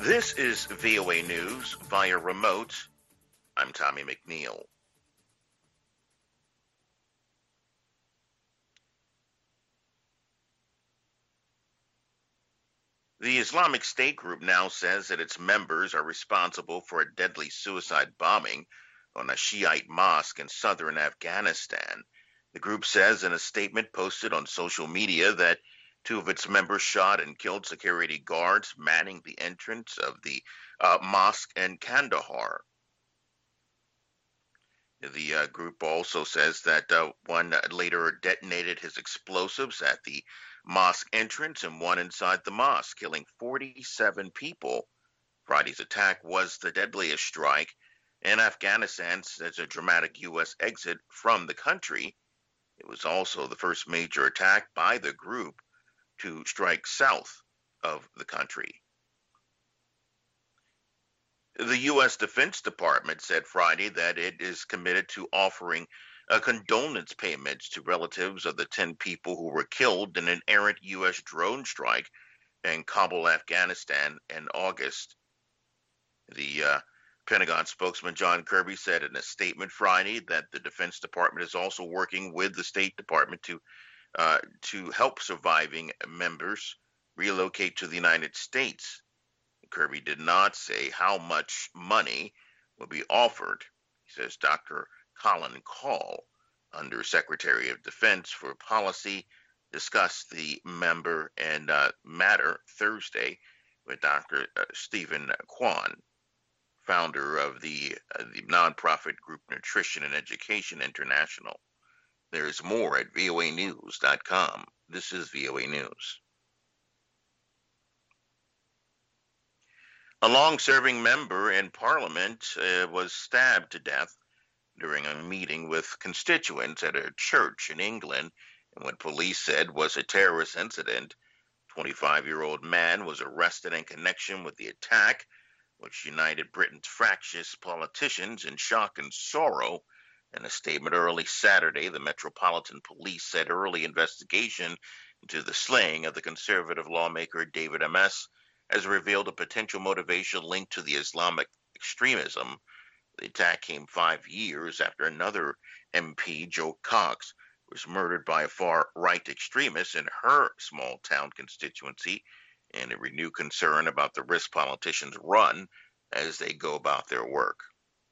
This is VOA News via remote. I'm Tommy McNeil. The Islamic State group now says that its members are responsible for a deadly suicide bombing on a Shiite mosque in southern Afghanistan. The group says in a statement posted on social media that two of its members shot and killed security guards manning the entrance of the mosque in Kandahar. The group also says that one later detonated his explosives at the mosque entrance and one inside the mosque, killing 47 people. Friday's attack was the deadliest strike in Afghanistan since a dramatic U.S. exit from the country. It was also the first major attack by the group to strike south of the country. The U.S. Defense Department said Friday that it is committed to offering condolence payments to relatives of the 10 people who were killed in an errant U.S. drone strike in Kabul, Afghanistan in August. The Pentagon spokesman John Kirby said in a statement Friday that the Defense Department is also working with the State Department to help surviving members relocate to the United States. Kirby did not say how much money will be offered. He says Dr. Colin Kahl, Under Secretary of Defense for Policy, discussed the member and matter Thursday with Dr. Stephen Kwan, founder of the nonprofit group Nutrition and Education International. There's more at voanews.com. This is VOA News. A long-serving member in Parliament was stabbed to death during a meeting with constituents at a church in England in what police said was a terrorist incident. 25-year-old man was arrested in connection with the attack, which united Britain's fractious politicians in shock and sorrow. In a statement early Saturday, the Metropolitan Police said early investigation into the slaying of the conservative lawmaker David Amess has revealed a potential motivation linked to the Islamic extremism. The attack came 5 years after another MP, Jo Cox, was murdered by a far-right extremist in her small-town constituency, and a renewed concern about the risk politicians run as they go about their work.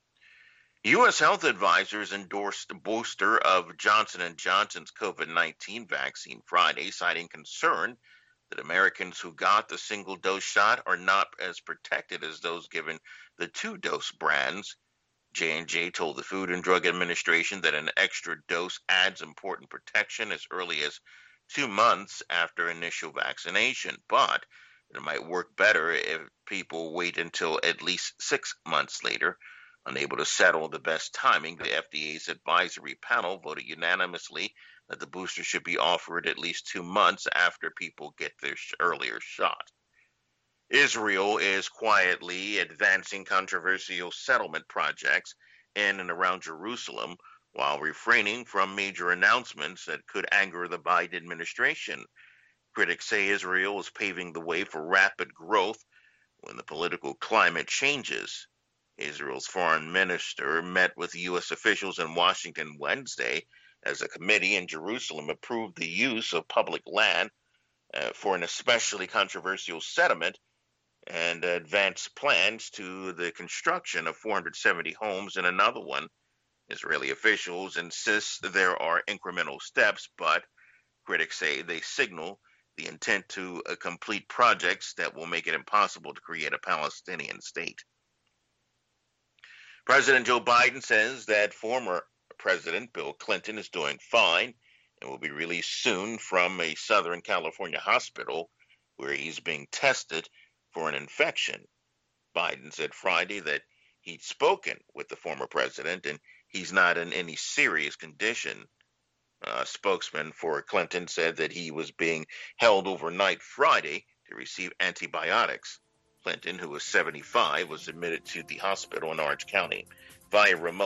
U.S. health advisors endorsed a booster of Johnson & Johnson's COVID-19 vaccine Friday, citing concern that Americans who got the single-dose shot are not as protected as those given the two-dose brands. J&J told the Food and Drug Administration that an extra dose adds important protection as early as 2 months after initial vaccination, but it might work better if people wait until at least 6 months later. Unable to settle the best timing, the FDA's advisory panel voted unanimously that the booster should be offered at least 2 months after people get their earlier shot. Israel is quietly advancing controversial settlement projects in and around Jerusalem while refraining from major announcements that could anger the Biden administration. Critics say Israel is paving the way for rapid growth when the political climate changes. Israel's foreign minister met with U.S. officials in Washington Wednesday as a committee in Jerusalem approved the use of public land for an especially controversial settlement and advanced plans to the construction of 470 homes in another one. Israeli officials insist there are incremental steps, but critics say they signal the intent to complete projects that will make it impossible to create a Palestinian state. President Joe Biden says that former President Bill Clinton is doing fine and will be released soon from a Southern California hospital where he's being tested for an infection. Biden said Friday that he'd spoken with the former president and he's not in any serious condition. A spokesman for Clinton said that he was being held overnight Friday to receive antibiotics. Clinton, who was 75, was admitted to the hospital in Orange County via remote